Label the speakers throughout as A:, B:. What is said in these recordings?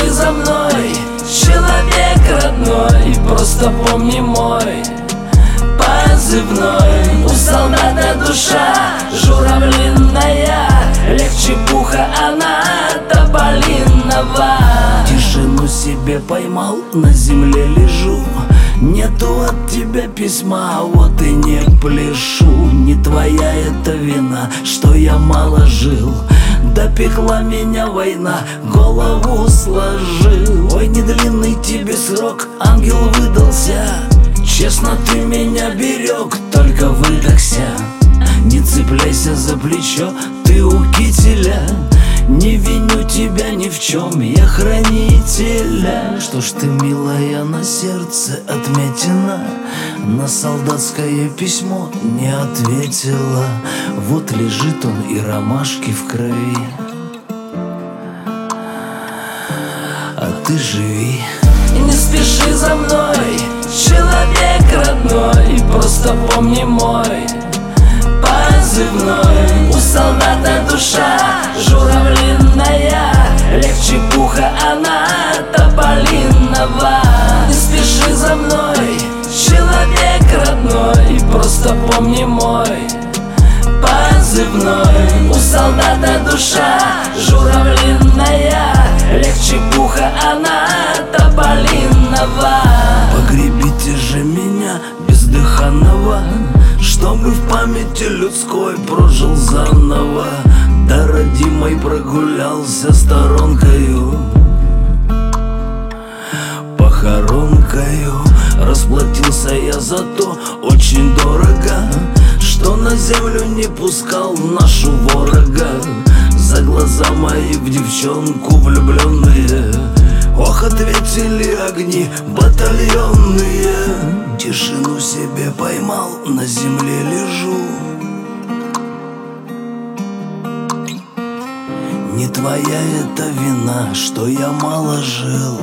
A: спеши за мной, человек родной, просто помни мой позывной. У солдата душа журавлиная, легче пуха она тополиного. Тишину себе поймал, на земле лежу. Нету от тебя письма, вот и не пляшу. Не твоя это вина, что я мало жил. Допекла меня война, голову сложил. Ой, не длинный тебе срок, ангел выдался. Честно ты меня берег, только выдохся. Не цепляйся за плечо, ты у кителя. Не виню тебя ни в чем, я хранителя. Что ж ты, милая, на сердце отметина, на солдатское письмо не ответила. Вот лежит он и ромашки в крови, а ты живи. И не спеши за мной, человек родной, просто помни мой позывной. У солдата душа журавлиная, легче пуха она тополиного. Не спеши за мной, человек родной, просто помни мой позывной. У солдата душа журавлиная, легче пуха она тополиного. Погребите же меня бездыханного, чтобы в памяти людской прожил заново. До родимой прогулялся сторонкою, похоронкою. Расплатился я за то очень дорого, что на землю не пускал нашу ворога. За глаза мои в девчонку влюбленные, ох, ответили огни батальонные. Тишину себе поймал, на земле лежу. Не твоя это вина, что я мало жил.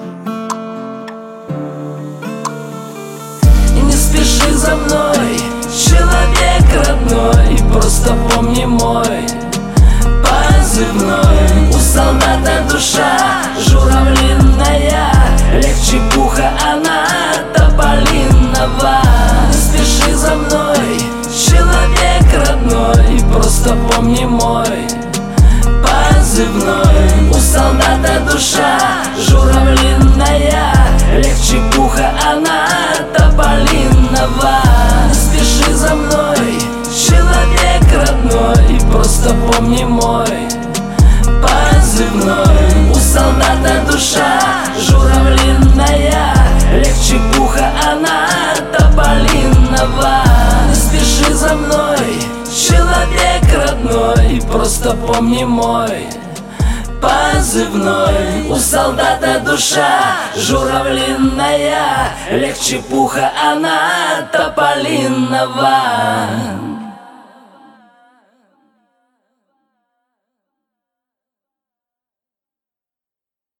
A: И не спеши за мной, человек родной, просто помни мой позывной. У солдата душа журавлиная, легче пуха она тополиного. Не спеши за мной, человек родной, просто помни мой позывной. У солдата душа журавлиная, легче пуха она тополиного. Не спеши за мной, человек родной, просто помни мой позывной. У солдата душа журавлиная, легче пуха она тополиного. Не спеши за мной, человек родной, просто помни мой позывной. У солдата душа журавлиная, легче пуха она тополиного.